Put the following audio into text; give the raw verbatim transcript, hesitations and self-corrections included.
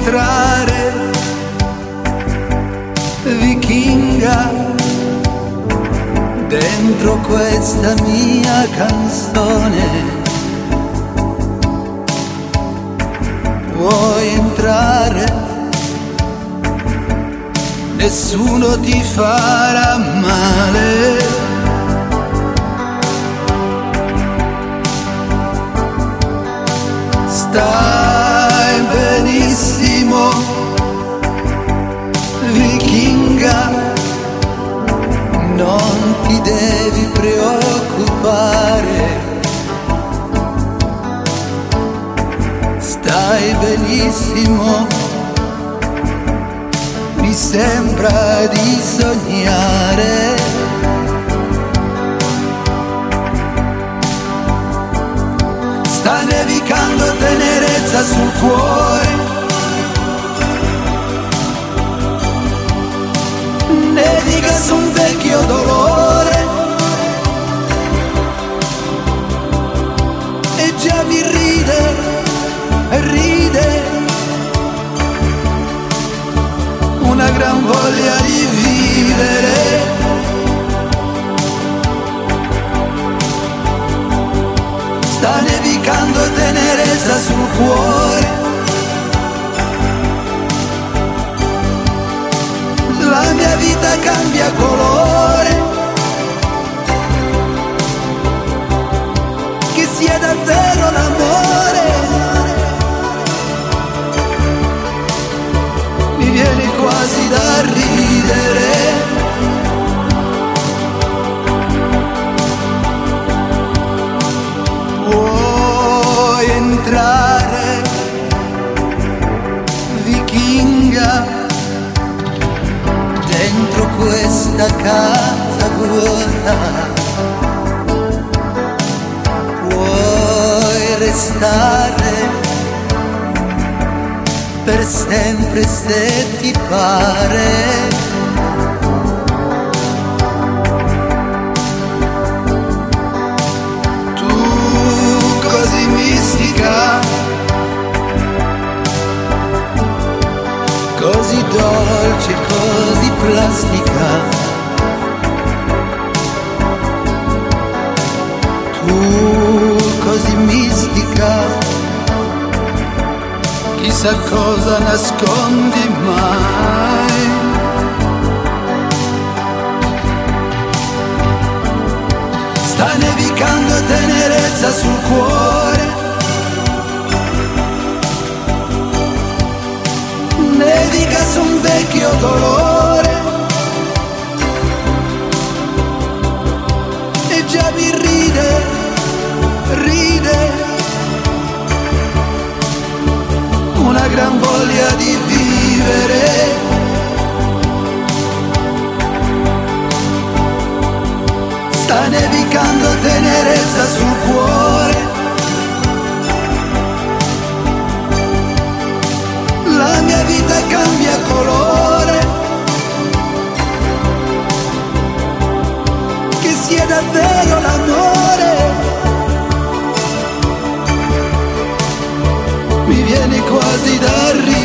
entrare, vichinga, dentro questa mia canzone. Vuoi entrare? Nessuno ti farà male. Stai benissimo, vichinga, non ti devi preoccupare. Stai benissimo, mi sembra di sognare. Sta nevicando tenerezza sul cuore, nevica su un vecchio dolore, e già mi ride, ride una gran voglia di vivere. Sta nevicando tenerezza sul cuore, la mia vita cambia colore, che sia davvero l'amore. Mi viene quasi da ridere. Vuoi entrare, vichinga, dentro questa casa vuota? Puoi restare per sempre se ti pare. Così mistica, così dolce, così plastica, tu così mistica, chissà cosa nascondi mai. Sta nevicando tenerezza sul cuore, nevica su un vecchio dolore, e già mi ride, ride una gran voglia di vivere. Sta nevicando tenerezza sul cuore, la mia vita cambia colore, che sia davvero l'amore. Mi viene quasi da ridere.